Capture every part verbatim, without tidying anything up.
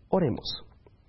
Oremos.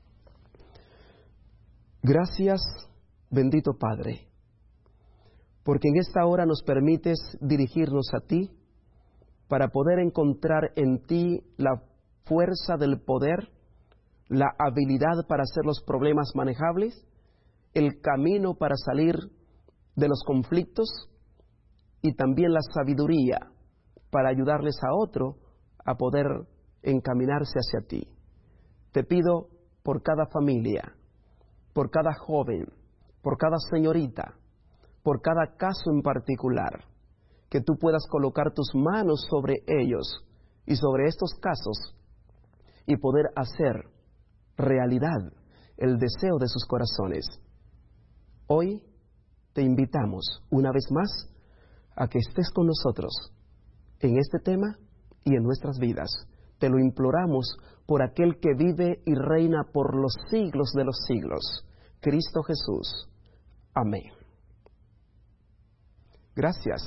Gracias, bendito Padre, porque en esta hora nos permites dirigirnos a ti para poder encontrar en ti la fuerza del poder, la habilidad para hacer los problemas manejables, el camino para salir de los conflictos y también la sabiduría para ayudarles a otro a poder encaminarse hacia ti. Te pido por cada familia, por cada joven, por cada señorita, por cada caso en particular, que tú puedas colocar tus manos sobre ellos y sobre estos casos y poder hacer realidad el deseo de sus corazones. Hoy te invitamos una vez más a que estés con nosotros en este tema y en nuestras vidas. Te lo imploramos por aquel que vive y reina por los siglos de los siglos, Cristo Jesús. Amén. Gracias.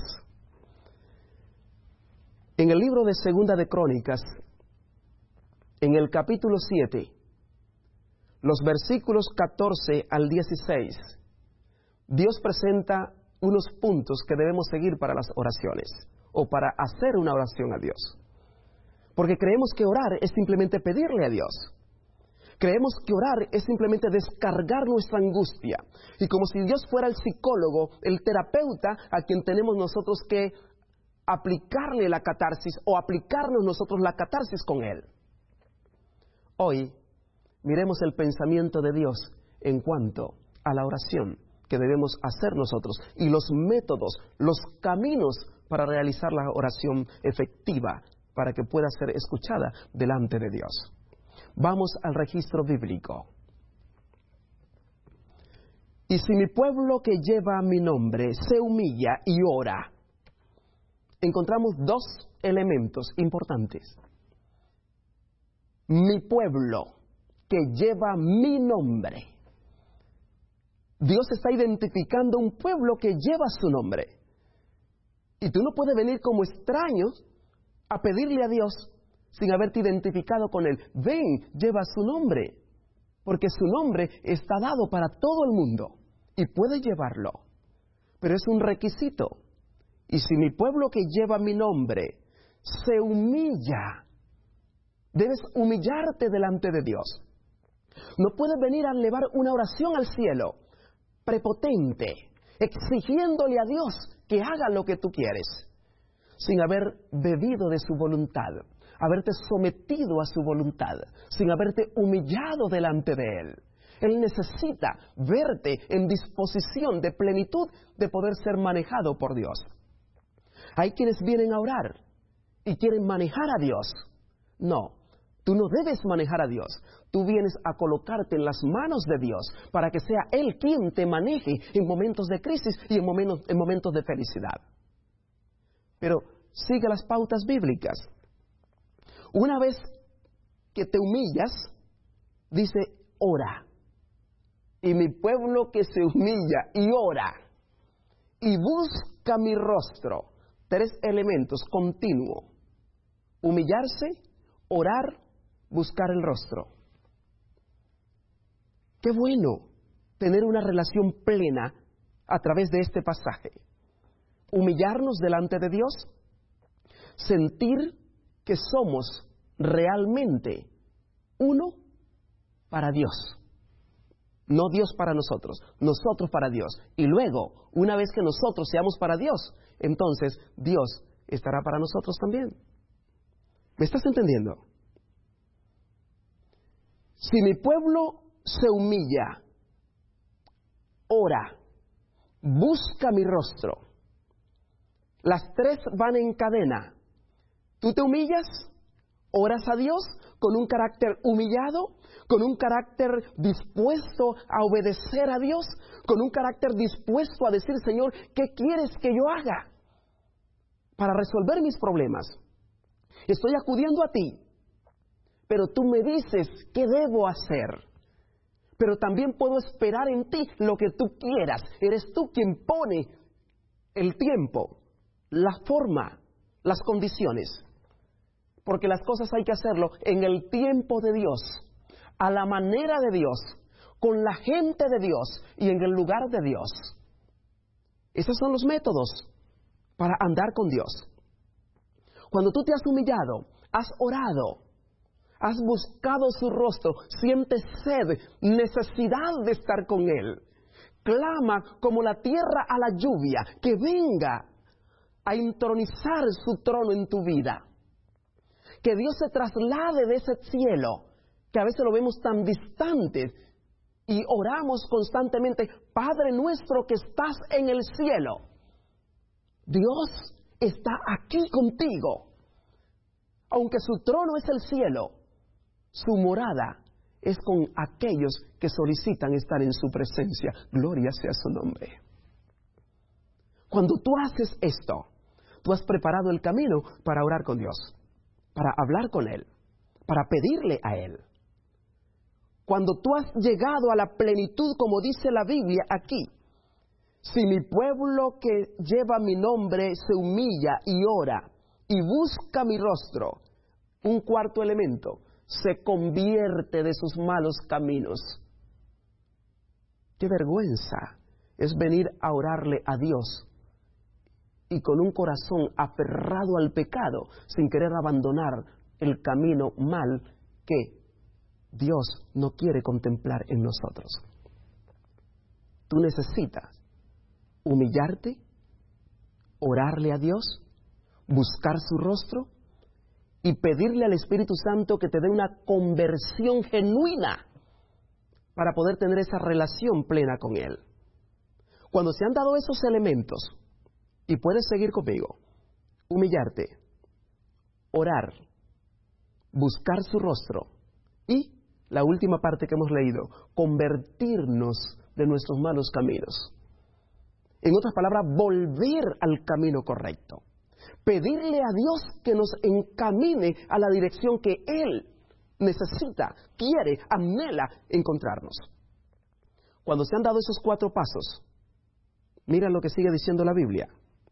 En el libro de Segunda de Crónicas, en el capítulo siete, los versículos catorce al dieciséis, Dios presenta unos puntos que debemos seguir para las oraciones, o para hacer una oración a Dios. Porque creemos que orar es simplemente pedirle a Dios. Creemos que orar es simplemente descargar nuestra angustia. Y como si Dios fuera el psicólogo, el terapeuta, a quien tenemos nosotros que aplicarle la catarsis o aplicarnos nosotros la catarsis con Él. Hoy miremos el pensamiento de Dios en cuanto a la oración que debemos hacer nosotros y los métodos, los caminos para realizar la oración efectiva para que pueda ser escuchada delante de Dios. Vamos al registro bíblico. Y si mi pueblo que lleva mi nombre se humilla y ora, encontramos dos elementos importantes. Mi pueblo que lleva mi nombre. Dios está identificando un pueblo que lleva su nombre. Y tú no puedes venir como extraño a pedirle a Dios sin haberte identificado con Él. Ven, lleva su nombre, porque su nombre está dado para todo el mundo y puede llevarlo. Pero es un requisito. Y si mi pueblo que lleva mi nombre se humilla, debes humillarte delante de Dios. No puedes venir a elevar una oración al cielo, prepotente, exigiéndole a Dios que haga lo que tú quieres, sin haber bebido de su voluntad, haberte sometido a su voluntad, sin haberte humillado delante de Él. Él necesita verte en disposición de plenitud de poder ser manejado por Dios. Hay quienes vienen a orar y quieren manejar a Dios. No, tú no debes manejar a Dios. Tú vienes a colocarte en las manos de Dios para que sea Él quien te maneje en momentos de crisis y en momentos, en momentos de felicidad. Pero sigue las pautas bíblicas. Una vez que te humillas, dice, ora. Y mi pueblo que se humilla y ora y busca mi rostro. Tres elementos continuos. Humillarse, orar, buscar el rostro. Qué bueno tener una relación plena a través de este pasaje. Humillarnos delante de Dios, sentir que somos realmente uno para Dios. No Dios para nosotros, nosotros para Dios. Y luego, una vez que nosotros seamos para Dios, entonces Dios estará para nosotros también. ¿Me estás entendiendo? Si mi pueblo se humilla, ora, busca mi rostro, las tres van en cadena. Tú te humillas, oras a Dios con un carácter humillado, con un carácter dispuesto a obedecer a Dios, con un carácter dispuesto a decir, Señor, ¿qué quieres que yo haga para resolver mis problemas? Estoy acudiendo a ti, pero tú me dices qué debo hacer. Pero también puedo esperar en ti lo que tú quieras. Eres tú quien pone el tiempo, la forma, las condiciones. Porque las cosas hay que hacerlo en el tiempo de Dios. a la manera de Dios, con la gente de Dios y en el lugar de Dios. Esos son los métodos para andar con Dios. Cuando tú te has humillado, has orado, has buscado su rostro, sientes sed, necesidad de estar con Él, clama como la tierra a la lluvia, que venga a intronizar su trono en tu vida. Que Dios se traslade de ese cielo, que a veces lo vemos tan distante, y oramos constantemente, Padre nuestro que estás en el cielo. Dios está aquí contigo. Aunque su trono es el cielo, su morada es con aquellos que solicitan estar en su presencia. Gloria sea su nombre. Cuando tú haces esto, tú has preparado el camino para orar con Dios, para hablar con Él, para pedirle a Él. Cuando tú has llegado a la plenitud, como dice la Biblia aquí, si mi pueblo que lleva mi nombre se humilla y ora y busca mi rostro, un cuarto elemento, se convierte de sus malos caminos. Qué vergüenza es venir a orarle a Dios y con un corazón aferrado al pecado, sin querer abandonar el camino mal que Dios no quiere contemplar en nosotros. Tú necesitas humillarte, orarle a Dios, buscar su rostro y pedirle al Espíritu Santo que te dé una conversión genuina para poder tener esa relación plena con Él. Cuando se han dado esos elementos, y puedes seguir conmigo, humillarte, orar, buscar su rostro y la última parte que hemos leído, convertirnos de nuestros malos caminos. En otras palabras, volver al camino correcto. Pedirle a Dios que nos encamine a la dirección que Él necesita, quiere, anhela encontrarnos. Cuando se han dado esos cuatro pasos, mira lo que sigue diciendo la Biblia.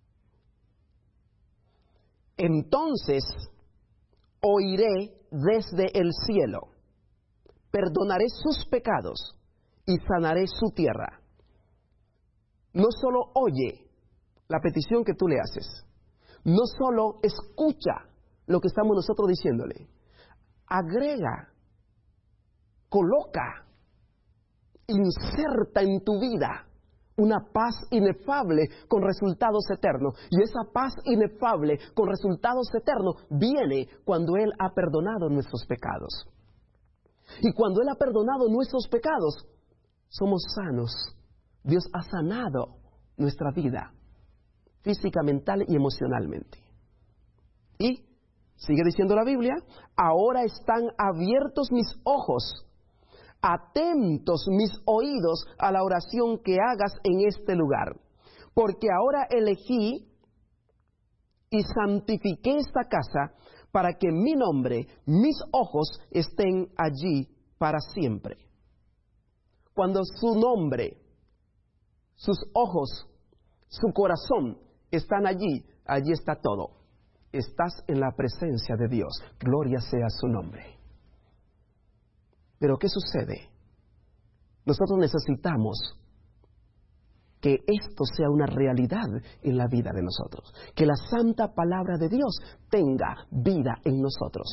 Entonces oiré desde el cielo, perdonaré sus pecados y sanaré su tierra. No solo oye la petición que tú le haces, no solo escucha lo que estamos nosotros diciéndole, agrega, coloca, inserta en tu vida una paz inefable con resultados eternos. Y esa paz inefable con resultados eternos viene cuando Él ha perdonado nuestros pecados. Y cuando Él ha perdonado nuestros pecados, somos sanos. Dios ha sanado nuestra vida, física, mental y emocionalmente. Y sigue diciendo la Biblia, ahora están abiertos mis ojos, atentos mis oídos a la oración que hagas en este lugar, porque ahora elegí y santifiqué esta casa para que mi nombre, mis ojos estén allí para siempre. Cuando su nombre, sus ojos, su corazón están allí, allí está todo. Estás en la presencia de Dios. Gloria sea su nombre. Pero ¿qué sucede? Nosotros necesitamos que esto sea una realidad en la vida de nosotros. Que la santa palabra de Dios tenga vida en nosotros.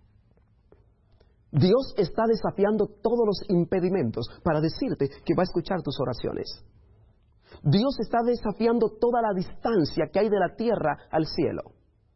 Dios está desafiando todos los impedimentos para decirte que va a escuchar tus oraciones. Dios está desafiando toda la distancia que hay de la tierra al cielo.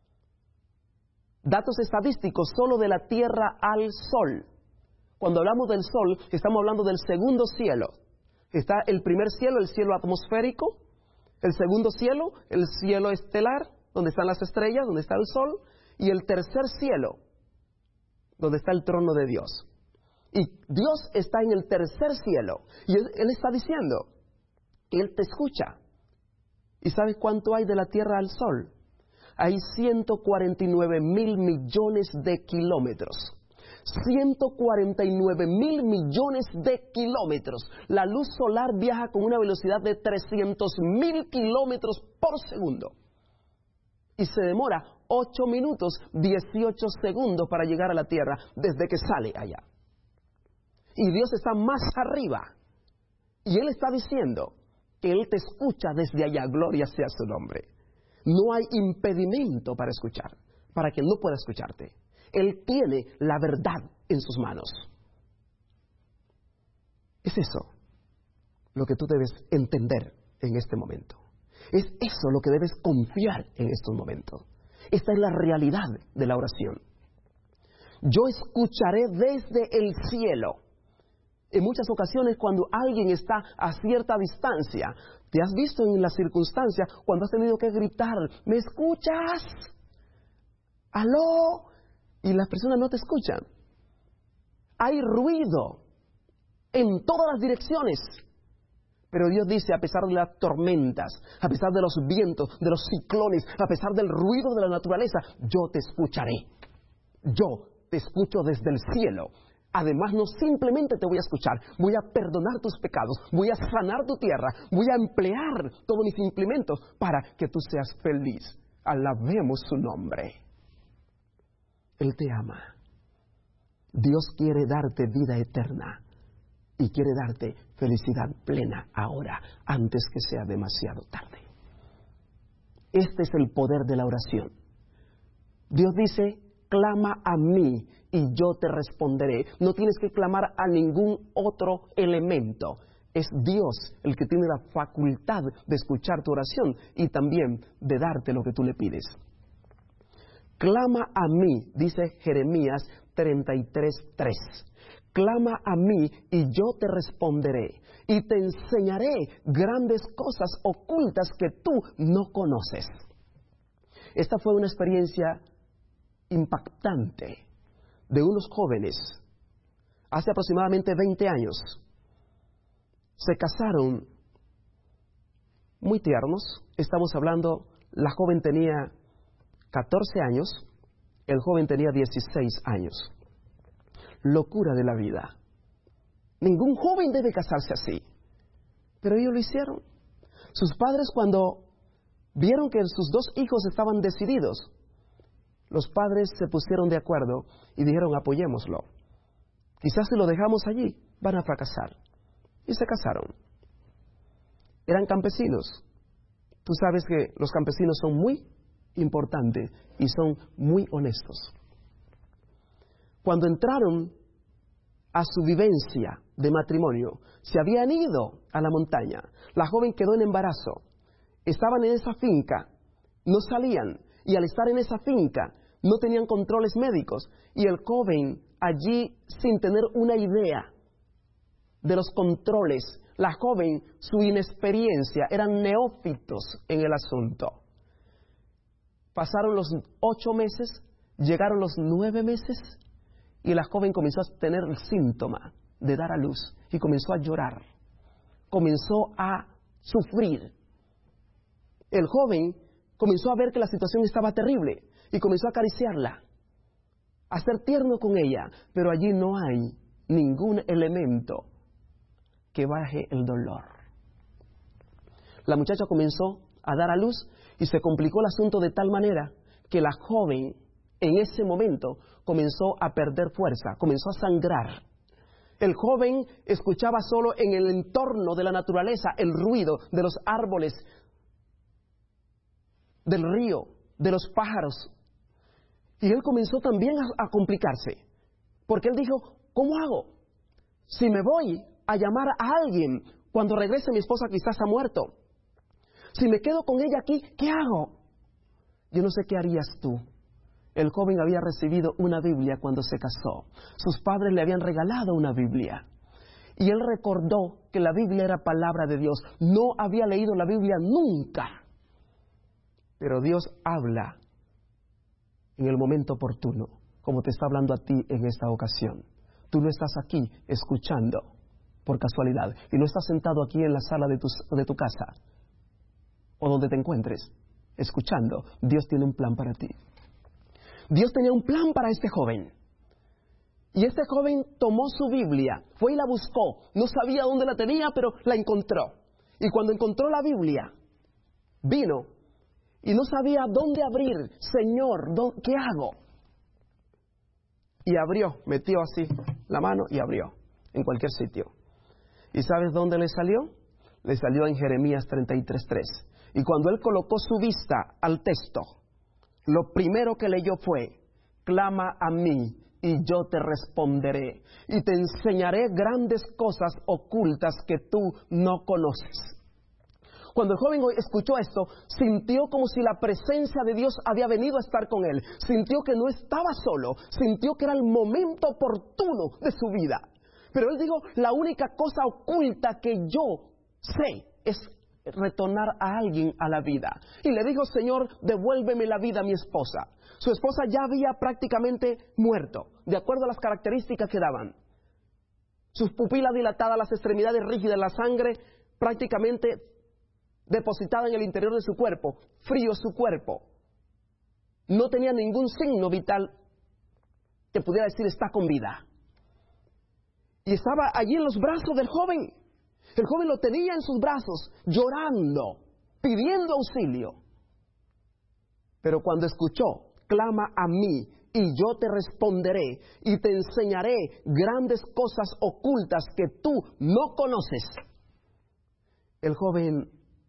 Datos estadísticos solo de la tierra al sol. Cuando hablamos del sol, estamos hablando del segundo cielo. Está el primer cielo, el cielo atmosférico. El segundo cielo, el cielo estelar, donde están las estrellas, donde está el sol. Y el tercer cielo, donde está el trono de Dios. Y Dios está en el tercer cielo. Y Él, él está diciendo, Él te escucha. ¿Y sabes cuánto hay de la tierra al sol? Hay ciento cuarenta y nueve mil millones de kilómetros. ciento cuarenta y nueve mil millones de kilómetros. La luz solar viaja con una velocidad de trescientos mil kilómetros por segundo. Y se demora ocho minutos dieciocho segundos para llegar a la Tierra desde que sale allá. y Dios está más arriba. Y Él está diciendo que Él te escucha desde allá, gloria sea su nombre. No hay impedimento para escuchar, para que no pueda escucharte. Él tiene la verdad en sus manos. Es eso lo que tú debes entender en este momento. Es eso lo que debes confiar en estos momentos. Esta es la realidad de la oración. Yo escucharé desde el cielo. En muchas ocasiones, cuando alguien está a cierta distancia, te has visto en la circunstancia cuando has tenido que gritar, ¿me escuchas? ¿Aló? Y las personas no te escuchan. Hay ruido en todas las direcciones. Pero Dios dice, a pesar de las tormentas, a pesar de los vientos, de los ciclones, a pesar del ruido de la naturaleza, yo te escucharé. Yo te escucho desde el cielo. Además, no simplemente te voy a escuchar, voy a perdonar tus pecados, voy a sanar tu tierra, voy a emplear todos mis implementos para que tú seas feliz. Alabemos su nombre. Él te ama. Dios quiere darte vida eterna y quiere darte felicidad plena ahora, antes que sea demasiado tarde. Este es el poder de la oración. Dios dice, clama a mí y yo te responderé. No tienes que clamar a ningún otro elemento. Es Dios el que tiene la facultad de escuchar tu oración y también de darte lo que tú le pides. Clama a mí, dice Jeremías treinta y tres, tres. Clama a mí y yo te responderé y te enseñaré grandes cosas ocultas que tú no conoces. Esta fue una experiencia impactante de unos jóvenes hace aproximadamente veinte años. Se casaron muy tiernos. Estamos hablando, la joven tenía catorce años, el joven tenía dieciséis años. Locura de la vida. Ningún joven debe casarse así, pero ellos lo hicieron. Sus padres, cuando vieron que sus dos hijos estaban decididos, los padres se pusieron de acuerdo y dijeron, apoyémoslo. Quizás si lo dejamos allí, van a fracasar. Y se casaron. Eran campesinos. Tú sabes que los campesinos son muy importantes y son muy honestos. Cuando entraron a su vivencia de matrimonio, se habían ido a la montaña. La joven quedó en embarazo. Estaban en esa finca, no salían. Y al estar en esa finca, no tenían controles médicos. Y el joven, allí, sin tener una idea de los controles, la joven, su inexperiencia, eran neófitos en el asunto. Pasaron los ocho meses, llegaron los nueve meses, y la joven comenzó a tener el síntoma de dar a luz, y comenzó a llorar, comenzó a sufrir. El joven comenzó a ver que la situación estaba terrible y comenzó a acariciarla, a ser tierno con ella, pero allí no hay ningún elemento que baje el dolor. La muchacha comenzó a dar a luz y se complicó el asunto de tal manera que la joven en ese momento comenzó a perder fuerza, comenzó a sangrar. El joven escuchaba solo en el entorno de la naturaleza el ruido de los árboles, del río, de los pájaros. Y él comenzó también a, a complicarse, porque él dijo, ¿cómo hago? Si me voy a llamar a alguien, cuando regrese mi esposa quizás ha muerto. Si me quedo con ella aquí, ¿qué hago? Yo no sé qué harías tú. El joven había recibido una Biblia cuando se casó. Sus padres le habían regalado una Biblia. Y él recordó que la Biblia era palabra de Dios. No había leído la Biblia nunca. Pero Dios habla en el momento oportuno, como te está hablando a ti en esta ocasión. Tú no estás aquí escuchando por casualidad y no estás sentado aquí en la sala de tu, de tu casa o donde te encuentres escuchando. Dios tiene un plan para ti. Dios tenía un plan para este joven. Y este joven tomó su Biblia, fue y la buscó. No sabía dónde la tenía, pero la encontró. Y cuando encontró la Biblia, vino y no sabía dónde abrir. Señor, ¿qué hago? Y abrió, metió así la mano y abrió. en cualquier sitio. ¿Y sabes dónde le salió? Le salió en Jeremías treinta y tres tres. Y cuando él colocó su vista al texto, lo primero que leyó fue: clama a mí y yo te responderé, y te enseñaré grandes cosas ocultas que tú no conoces. Cuando el joven escuchó esto, sintió como si la presencia de Dios había venido a estar con él. Sintió que no estaba solo, sintió que era el momento oportuno de su vida. Pero él dijo: la única cosa oculta que yo sé es retornar a alguien a la vida. Y le dijo: Señor, devuélveme la vida a mi esposa. Su esposa ya había prácticamente muerto, de acuerdo a las características que daban. Sus pupilas dilatadas, las extremidades rígidas, la sangre prácticamente depositada en el interior de su cuerpo, frío su cuerpo. No tenía ningún signo vital que pudiera decir está con vida. Y estaba allí en los brazos del joven. El joven lo tenía en sus brazos, llorando, pidiendo auxilio. Pero cuando escuchó: clama a mí y yo te responderé y te enseñaré grandes cosas ocultas que tú no conoces, el joven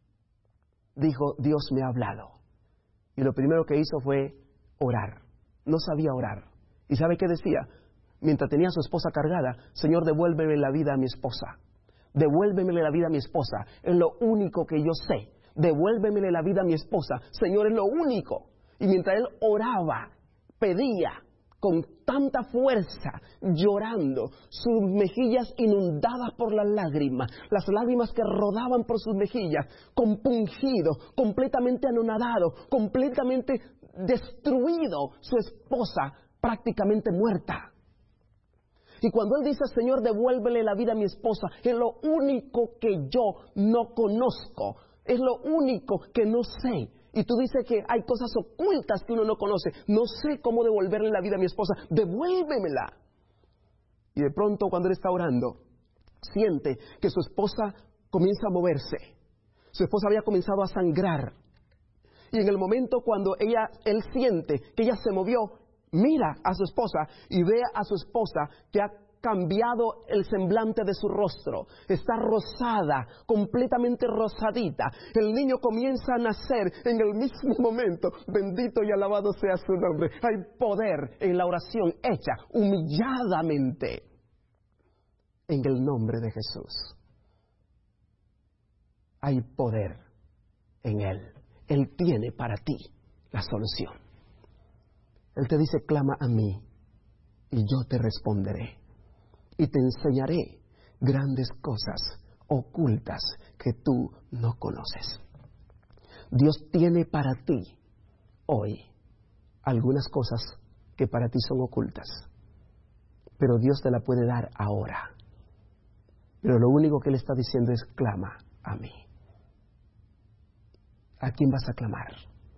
dijo: Dios me ha hablado. Y lo primero que hizo fue orar. No sabía orar. ¿Y sabe qué decía? Mientras tenía a su esposa cargada: Señor, devuélveme la vida a mi esposa. Devuélveme la vida a mi esposa. Es lo único que yo sé. Devuélveme la vida a mi esposa. Señor, es lo único. Y mientras él oraba, pedía con tanta fuerza, llorando, sus mejillas inundadas por las lágrimas, las lágrimas que rodaban por sus mejillas, compungido, completamente anonadado, completamente destruido, su esposa prácticamente muerta. Y cuando él dice: Señor, devuélvele la vida a mi esposa, es lo único que yo no conozco, es lo único que no sé. Y tú dices que hay cosas ocultas que uno no conoce. No sé cómo devolverle la vida a mi esposa. Devuélvemela. Y de pronto, cuando él está orando, siente que su esposa comienza a moverse. Su esposa había comenzado a sangrar. Y en el momento cuando ella, él siente que ella se movió, mira a su esposa y ve a su esposa que ha cambiado el semblante de su rostro. Está rosada, completamente rosadita. El niño comienza a nacer en el mismo momento. Bendito y alabado sea su nombre. Hay poder en la oración hecha humilladamente en el nombre de Jesús. Hay poder en Él. Él tiene para ti la solución. Él te dice: clama a mí y yo te responderé. Y te enseñaré grandes cosas ocultas que tú no conoces. Dios tiene para ti hoy algunas cosas que para ti son ocultas, pero Dios te la puede dar ahora. Pero lo único que Él está diciendo es: clama a mí. ¿A quién vas a clamar?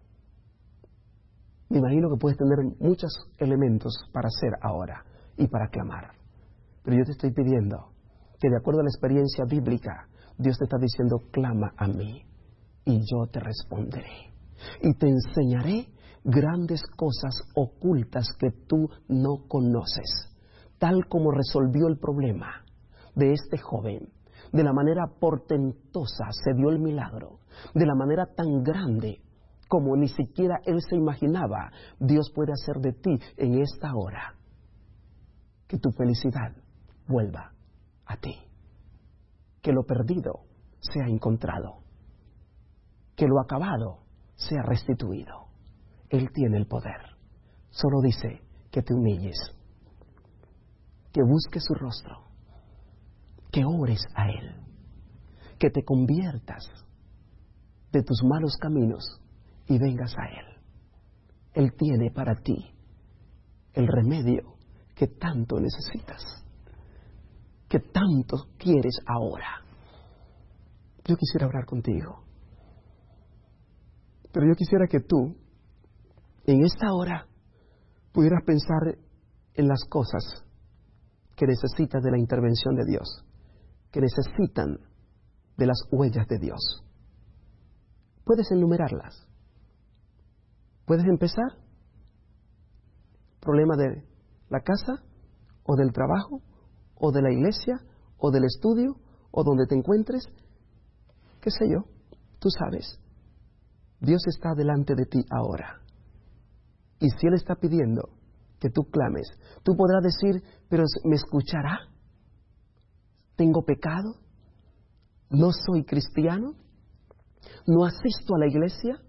Me imagino que puedes tener muchos elementos para hacer ahora y para clamar. Pero yo te estoy pidiendo que, de acuerdo a la experiencia bíblica, Dios te está diciendo: clama a mí y yo te responderé. Y te enseñaré grandes cosas ocultas que tú no conoces. Tal como resolvió el problema de este joven, de la manera portentosa se dio el milagro, de la manera tan grande como ni siquiera él se imaginaba, Dios puede hacer de ti en esta hora que tu felicidad vuelva a ti, que lo perdido sea encontrado, que lo acabado sea restituido. Él tiene el poder. Solo dice que te humilles, que busques su rostro, que ores a Él, que te conviertas de tus malos caminos y vengas a Él. Él tiene para ti el remedio que tanto necesitas, que tanto quieres ahora. Yo quisiera hablar contigo, pero yo quisiera que tú, en esta hora, pudieras pensar en las cosas que necesitas de la intervención de Dios, que necesitan de las huellas de Dios. Puedes enumerarlas. Puedes empezar. Problema de la casa o del trabajo o de la iglesia, o del estudio, o donde te encuentres, qué sé yo, tú sabes. Dios está delante de ti ahora. Y si Él está pidiendo que tú clames, tú podrás decir, pero ¿me escuchará? ¿Tengo pecado? ¿No soy cristiano? ¿No asisto a la iglesia?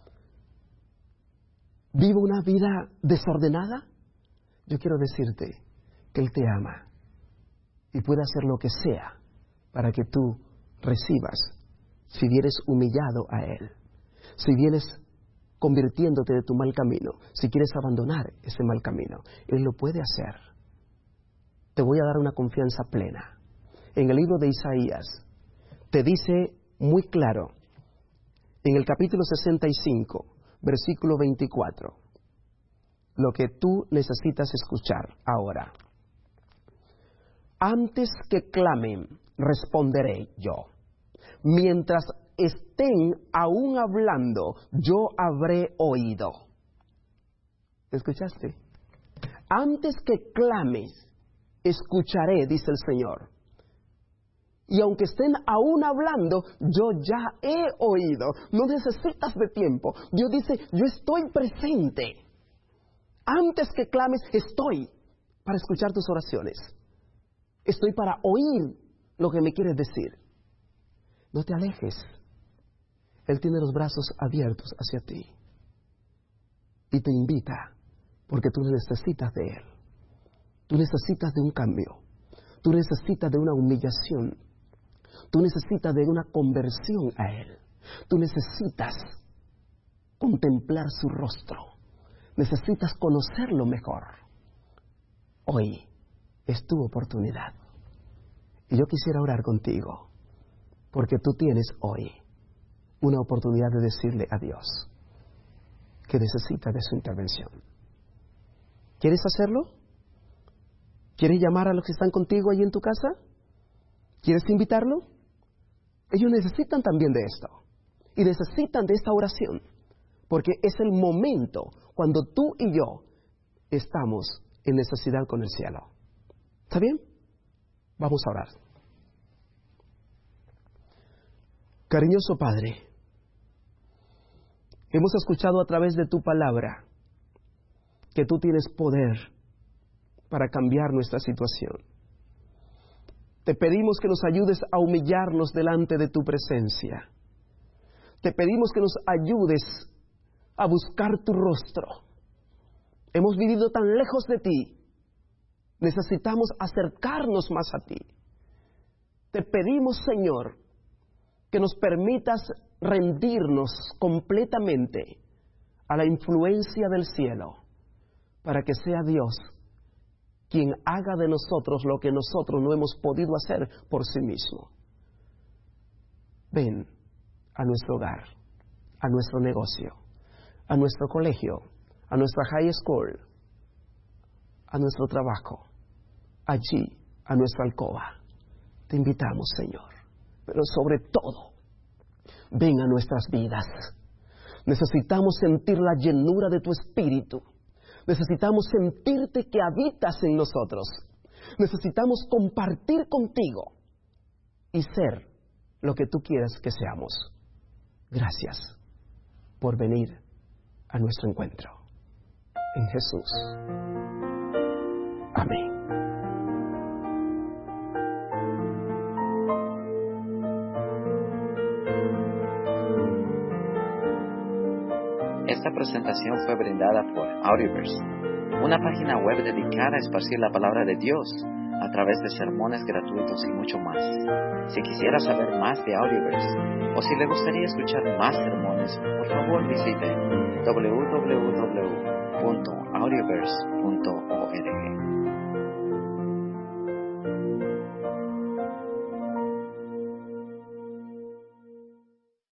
¿Vivo una vida desordenada? Yo quiero decirte que Él te ama y puede hacer lo que sea para que tú recibas, si vienes humillado a Él, si vienes convirtiéndote de tu mal camino, si quieres abandonar ese mal camino, Él lo puede hacer. Te voy a dar una confianza plena. En el libro de Isaías te dice muy claro, en el capítulo sesenta y cinco, versículo veinticuatro, lo que tú necesitas escuchar ahora. Antes que clamen, responderé yo. Mientras estén aún hablando, yo habré oído. ¿Escuchaste? Antes que clames, escucharé, dice el Señor. Y aunque estén aún hablando, yo ya he oído. No necesitas de tiempo. Dios dice, yo estoy presente. Antes que clames, estoy para escuchar tus oraciones. Estoy para oír lo que me quieres decir. No te alejes. Él tiene los brazos abiertos hacia ti. Y te invita, porque tú necesitas de Él. Tú necesitas de un cambio. Tú necesitas de una humillación. Tú necesitas de una conversión a Él. Tú necesitas contemplar su rostro. Necesitas conocerlo mejor. Hoy es tu oportunidad. Y yo quisiera orar contigo, porque tú tienes hoy una oportunidad de decirle a Dios que necesita de su intervención. ¿Quieres hacerlo? ¿Quieres llamar a los que están contigo ahí en tu casa? ¿Quieres invitarlo? Ellos necesitan también de esto. Y necesitan de esta oración. Porque es el momento cuando tú y yo estamos en necesidad con el cielo. ¿Está bien? Vamos a orar. Cariñoso Padre, hemos escuchado a través de tu palabra que tú tienes poder para cambiar nuestra situación. Te pedimos que nos ayudes a humillarnos delante de tu presencia. Te pedimos que nos ayudes a buscar tu rostro. Hemos vivido tan lejos de ti. Necesitamos acercarnos más a ti. Te pedimos, Señor, que nos permitas rendirnos completamente a la influencia del cielo, para que sea Dios quien haga de nosotros lo que nosotros no hemos podido hacer por sí mismo. Ven a nuestro hogar, a nuestro negocio, a nuestro colegio, a nuestra high school, a nuestro trabajo, allí, a nuestra alcoba. Te invitamos, Señor, pero sobre todo, ven a nuestras vidas. Necesitamos sentir la llenura de tu espíritu. Necesitamos sentirte que habitas en nosotros. Necesitamos compartir contigo y ser lo que tú quieras que seamos. Gracias por venir a nuestro encuentro. En Jesús. Amén. Esta presentación fue brindada por Audioverse, una página web dedicada a esparcir la palabra de Dios a través de sermones gratuitos y mucho más. Si quisiera saber más de Audioverse o si le gustaría escuchar más sermones, por favor visite doble u doble u doble u punto audioverse punto org.